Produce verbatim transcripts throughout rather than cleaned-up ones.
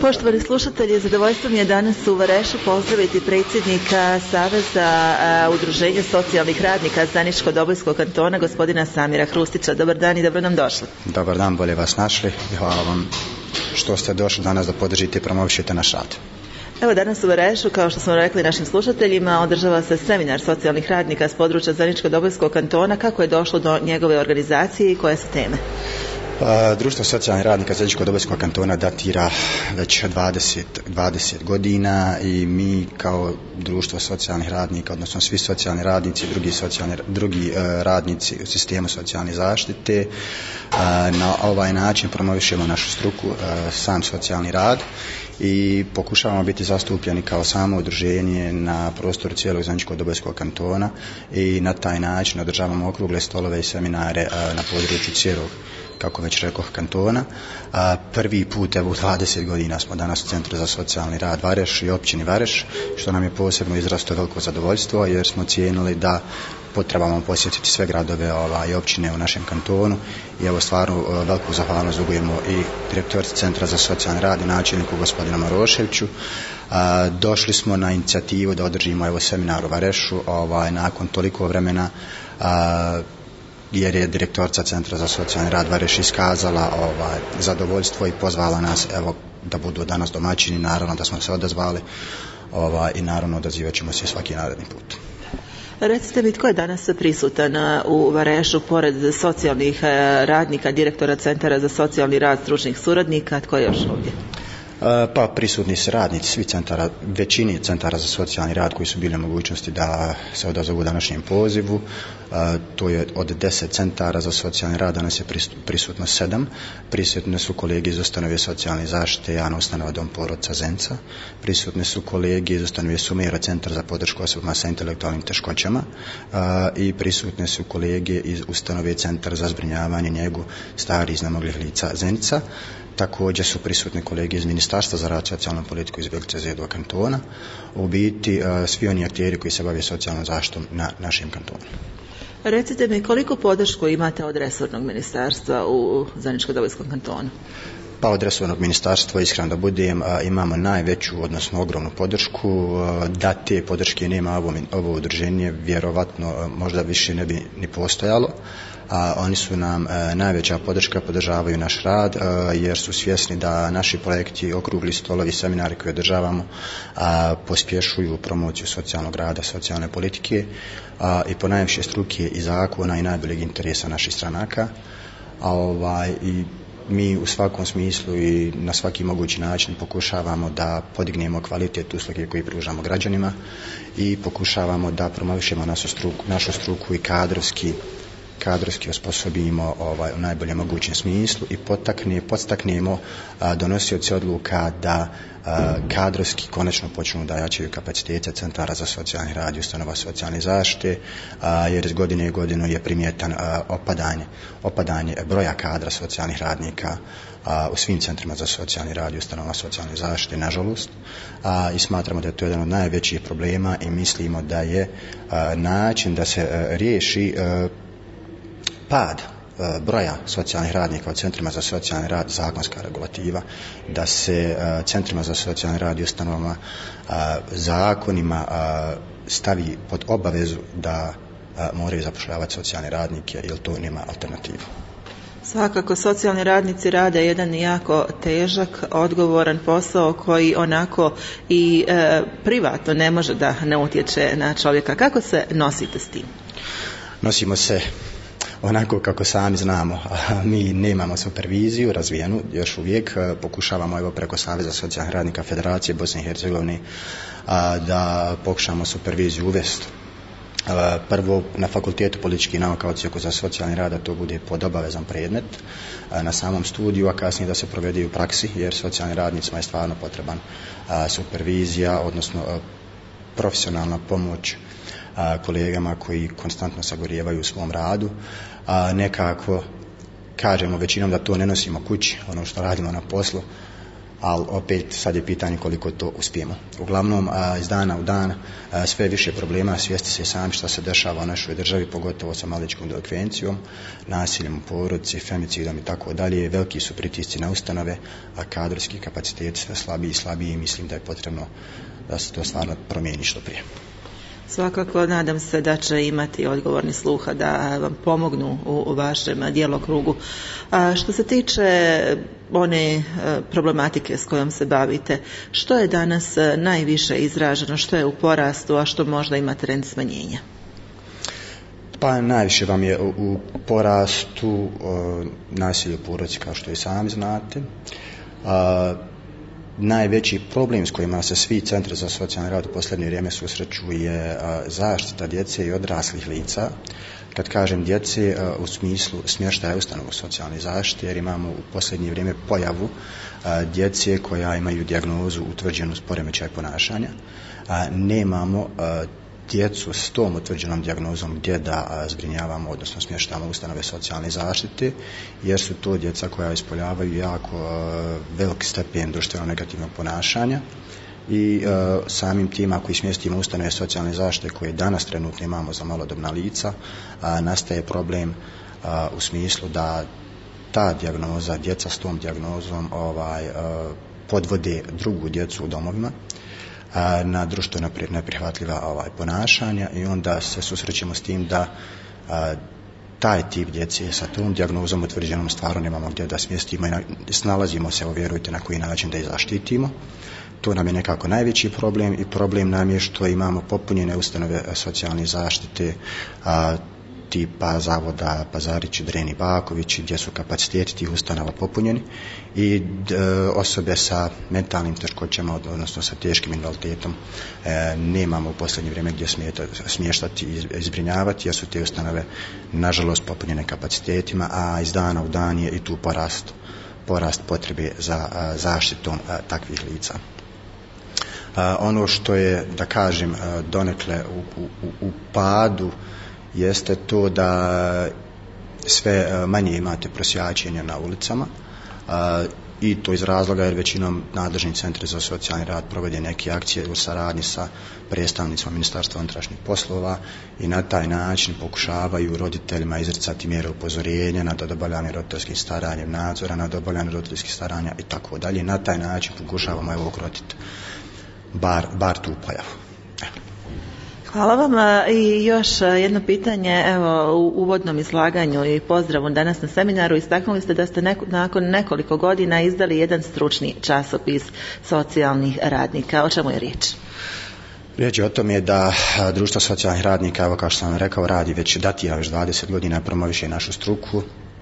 Poštovani slušatelji, zadovoljstvo mi je danas u Varešu pozdraviti predsjednika Saveza udruženja socijalnih radnika Zaničko-Dobojskog kantona, gospodina Samira Hrustića. Dobar dan i dobro nam došli. Dobar dan, bolje vas našli i hvala vam što ste došli danas da podržite i promovišete naš rad. Evo, danas u Varešu, kao što smo rekli našim slušateljima, održava se seminar socijalnih radnika s područja Zaničko-Dobojskog kantona. Kako je došlo do njegove organizacije i koje su teme? Pa, Društvo socijalnih radnika Zaničko-Dobojskog kantona datira već dvadeset, dvadeset godina i mi kao društvo socijalnih radnika, odnosno svi socijalni radnici, drugi, socijalni, drugi uh, radnici u sistemu socijalne zaštite, uh, na ovaj način promovišemo našu struku, uh, sam socijalni rad, i pokušavamo biti zastupljeni kao samo udruženje na prostoru cijelog Zaničko-Dobojskog kantona i na taj način održavamo okrugle stolove i seminare uh, na području cijelog, kako već rekoh, kantona. A, prvi put, evo, u dvadeset godina smo danas u Centru za socijalni rad Vareš i općini Vareš, što nam je posebno izrasto veliko zadovoljstvo, jer smo cijenili da potrebamo posjetiti sve gradove ova, i općine u našem kantonu, i evo stvarno veliku zahvalnost dugujemo i direktorici Centra za socijalni rad i načelniku gospodinu Maroševiću. A, došli smo na inicijativu da održimo evo seminar u Varešu ovaj, nakon toliko vremena, a, jer je direktorica Centra za socijalni rad Vareš iskazala ovaj, zadovoljstvo i pozvala nas evo da budu danas domaćini. Naravno da smo se odazvali ovaj, i naravno odazivat ćemo se svaki naredni put. Recite mi, tko je danas prisutan u Varešu pored socijalnih radnika, direktora Centara za socijalni rad, stručnih suradnika, tko je još ovdje? Pa prisutni su radnici svi centara, većini centara za socijalni rad koji su bili u mogućnosti da se odazovu današnjem pozivu. To je od deset centara za socijalni rad, danas je prisutno sedam. Prisutne su kolege iz ustanove socijalne zaštite, javna ustanova Dom porodca Zenica. Prisutne su kolege iz ustanove Sumera, Centar za podršku osobama sa intelektualnim teškoćama. I prisutne su kolege iz ustanove Centar za zbrinjavanje njegu starih iznemoglih lica Zenica. Također su prisutni kolege iz Ministarstva za rad, socijalnu politiku iz Belice Zedova kantona. U biti svi oni akteri koji se bave socijalnom zaštitom na našem kantonu. Recite mi, koliko podršku imate od resornog ministarstva u Zaničko-Dobojskom kantonu? Pa od resornog ministarstva, iskreno da budem, imamo najveću, odnosno ogromnu podršku. Da te podrške nema ovo, ovo udruženje, vjerovatno možda više ne bi ni postojalo. A oni su nam e, najveća podrška, podržavaju naš rad, e, jer su svjesni da naši projekti, okrugli stolovi, seminari koje održavamo a, pospješuju promociju socijalnog rada, socijalne politike, a, i ponajviše struke i zakona i najboljeg interesa naših stranaka. A, ovaj, i mi u svakom smislu i na svaki mogući način pokušavamo da podignemo kvalitet usluge koji pružamo građanima i pokušavamo da promovišemo našu struku, našu struku i kadrovski kadrovski osposobimo ovaj, u najboljem mogućem smislu i potakne, podstaknemo a, donosioci odluka da a, kadrovski konačno počnu da jačaju kapacitete centara za socijalni rad i ustanova socijalne zaštite, a, jer iz godine i godinu je primjetan a, opadanje, opadanje broja kadra socijalnih radnika a, u svim centrima za socijalni rad i ustanova socijalne zaštite, nažalost, a, i smatramo da je to jedan od najvećih problema i mislimo da je a, način da se a, riješi a, pad e, broja socijalnih radnika u centrima za socijalni rad, zakonska regulativa, da se e, centrima za socijalni rad i ustanovama e, zakonima e, stavi pod obavezu da e, moraju zapošljavati socijalne radnike, jer to nema alternativu. Svakako, socijalni radnici rade jedan jako težak, odgovoran posao koji onako i e, privatno ne može da ne utječe na čovjeka. Kako se nosite s tim? Nosimo se onako kako sami znamo. Mi nemamo superviziju razvijenu, još uvijek pokušavamo evo preko Saveza socijalnih radnika Federacije Bosne i Hercegovine da pokušamo superviziju uvesti. Prvo na Fakultetu političkih nauka odsjeku za socijalni rad, da to bude pod obavezan predmet na samom studiju, a kasnije da se provede u praksi, jer socijalnim radnicima je stvarno potreban supervizija, odnosno profesionalna pomoć kolegama koji konstantno sagorijevaju u svom radu. A nekako kažemo većinom da to ne nosimo kući, ono što radimo na poslu, ali opet sad je pitanje koliko to uspijemo. Uglavnom, a, iz dana u dan a, sve više problema, svijesti se sami što se dešava u našoj državi, pogotovo sa maloljetničkom delikvencijom, nasiljem u porodici, femicidom i tako dalje. Veliki su pritisci na ustanove, a kadrovski kapaciteti sve slabiji i slabiji i mislim da je potrebno da se to stvarno promijeni što prije. Svakako nadam se da će imati odgovorni sluha da vam pomognu u, u vašem djelokrugu. A što se tiče one problematike s kojom se bavite, što je danas najviše izraženo, što je u porastu, a što možda ima trend smanjenja? Pa najviše vam je u, u porastu o, nasilje u porodici, kao što i sami znate. A, Najveći problem s kojima se svi centri za socijalni rad u posljednje vrijeme susreću je zaštita djece i odraslih lica. Kad kažem djece, u smislu smještaja ustanovu socijalne zaštite, jer imamo u posljednje vrijeme pojavu djece koja imaju dijagnozu utvrđenu s poremećaj ponašanja. Nemamo djecu s tom utvrđenom dijagnozom gdje da zbrinjavamo, odnosno smještamo ustanove socijalne zaštite, jer su to djeca koja ispoljavaju jako velik stepen društveno negativnog ponašanja i e, samim tim ako ih smjestimo ustanove socijalne zaštite koje danas trenutno imamo za malodobna lica, a, nastaje problem a, u smislu da ta dijagnoza, djeca s tom dijagnozom ovaj, a, podvode drugu djecu u domovima na društveno neprihvatljiva ovaj, ponašanja i onda se susrećemo s tim da a, taj tip djece sa tom dijagnozom utvrđenom stvarno nemamo gdje da smjestimo i na, snalazimo se, vjerujte, na koji način da ih zaštitimo. To nam je nekako najveći problem i problem nam je što imamo popunjene ustanove socijalne zaštite a, tipa zavoda Pazarić, Dreni, Baković, gdje su kapaciteti tih ustanova popunjeni i d, osobe sa mentalnim teškoćama, odnosno sa teškim invaliditetom, e, nemamo u posljednje vrijeme gdje smijeta, smještati i izbrinjavati, jer su te ustanove nažalost popunjene kapacitetima, a iz dana u dan je i tu porast, porast potrebe za a, zaštitom a, takvih lica. A, ono što je, da kažem, a, donekle u, u, u padu jeste to da sve manje imate prosjačenja na ulicama a, i to iz razloga jer većinom nadležni centri za socijalni rad provode neke akcije u saradnji sa predstavnicima Ministarstva unutrašnjih poslova i na taj način pokušavaju roditeljima izricati mjere upozorenja nad obavljanje roditeljskih staranja, nadzora nad obavljanje roditeljskih staranja i tako dalje. Na taj način pokušavamo evo ukrotiti bar, bar tu pojavu. Hvala vam. I još jedno pitanje, evo u uvodnom izlaganju i pozdravu danas na seminaru istaknuli ste da ste neko, nakon nekoliko godina izdali jedan stručni časopis socijalnih radnika. O čemu je riječ? Riječ je o tome da društvo socijalnih radnika, evo kao što sam rekao, radi već datira već dvadeset godina, promoviše našu struku.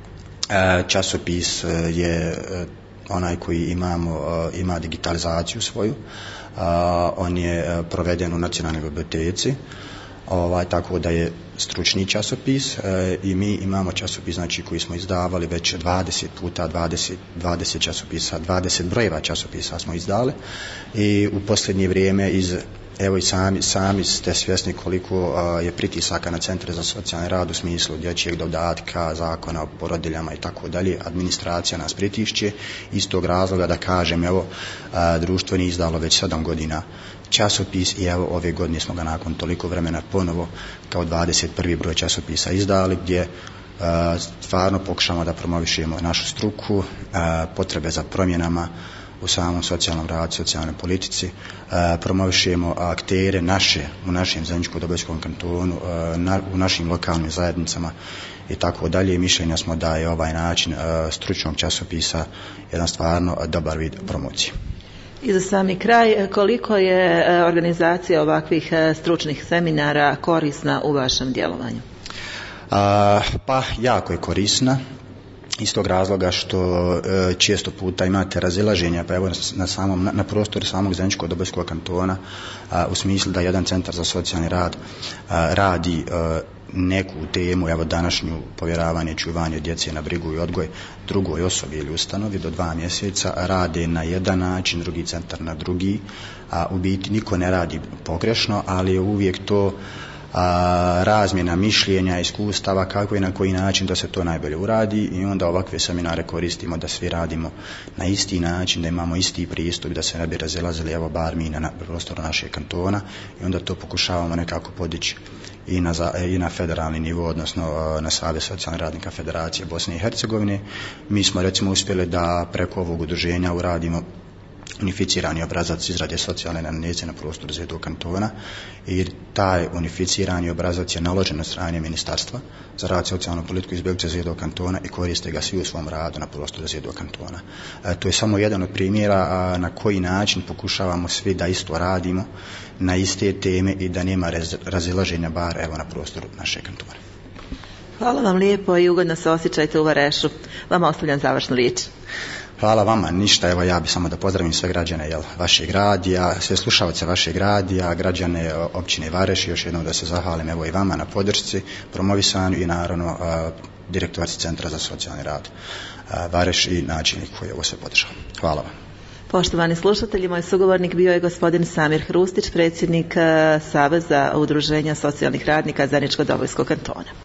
Časopis je onaj koji imamo, ima digitalizaciju svoju. Uh, on je proveden u nacionalnoj biblioteci, ovaj, tako da je stručni časopis uh, i mi imamo časopis znači, koji smo izdavali već dvadeset puta, dvadeset, dvadeset časopisa, dvadeset brojeva časopisa smo izdali i u posljednje vrijeme iz evo i sami, sami ste svjesni koliko uh, je pritisaka na centre za socijalni rad u smislu dječjeg dodatka, zakona o porodiljama i tako dalje. Administracija nas pritišće iz tog razloga da kažem, evo, uh, društvo nije izdalo već sedam godina časopis i evo ove godine smo ga nakon toliko vremena ponovo kao dvadeset prvi broj časopisa izdali gdje uh, stvarno pokušamo da promovišemo našu struku, uh, potrebe za promjenama u samom socijalnom radu, socijalnoj politici, e, promovišemo aktere naše u našem Zeničko-Dobojskom kantonu, e, na, u našim lokalnim zajednicama i tako dalje. Mišljenja smo da je ovaj način e, stručnog časopisa jedan stvarno dobar vid promocije. I za sami kraj, koliko je organizacija ovakvih stručnih seminara korisna u vašem djelovanju? A, pa jako je korisna. Iz tog razloga što e, često puta imate razilaženja, pa evo na, samom, na, na prostoru samog Zeničko-Dobojskog kantona a, u smislu da jedan centar za socijalni rad a, radi a, neku temu, evo današnju povjeravanje, čuvanje djece na brigu i odgoj drugoj osobi ili ustanovi do dva mjeseca, rade na jedan način, drugi centar na drugi, a u biti niko ne radi pogrešno, ali je uvijek to a, razmjena mišljenja, iskustava, kako i na koji način da se to najbolje uradi, i onda ovakve seminare koristimo da svi radimo na isti način, da imamo isti pristup, da se ne bi razilazili, evo bar mi na prostoru našeg kantona, i onda to pokušavamo nekako podići i na, i na federalni nivo, odnosno na Savez socijalnih radnika Federacije Bosne i Hercegovine. Mi smo recimo uspjeli da preko ovog udruženja uradimo unificirani obrazac izrade socijalne anamneze na prostoru Z E D O kantona, i taj unificirani obrazac je naložen od strane Ministarstva za rad, socijalnu politiku i izbjeglice Z E D O kantona i koriste ga svi u svom radu na prostoru Z E D O kantona. E, to je samo jedan od primjera a, na koji način pokušavamo svi da isto radimo na iste teme i da nema raz, razilaženja bar evo na prostoru našeg kantona. Hvala vam lijepo i ugodno se osjećajte u Varešu. Vama ostavljam završnu riječ. Hvala vama, ništa, evo ja bih samo da pozdravim sve građane jel, vašeg radija, sve slušalce vašeg radija, građane općine Vareš, još jednom da se zahvalim evo i vama na podršci, promovisanju i naravno a, direktorici Centra za socijalni rad a, Vareš i načelnik koji je ovo sve podržao. Hvala vam. Poštovani slušatelji, moj sugovornik bio je gospodin Samir Hrustić, predsjednik Saveza udruženja socijalnih radnika Zeničko-Dobojskog kantona.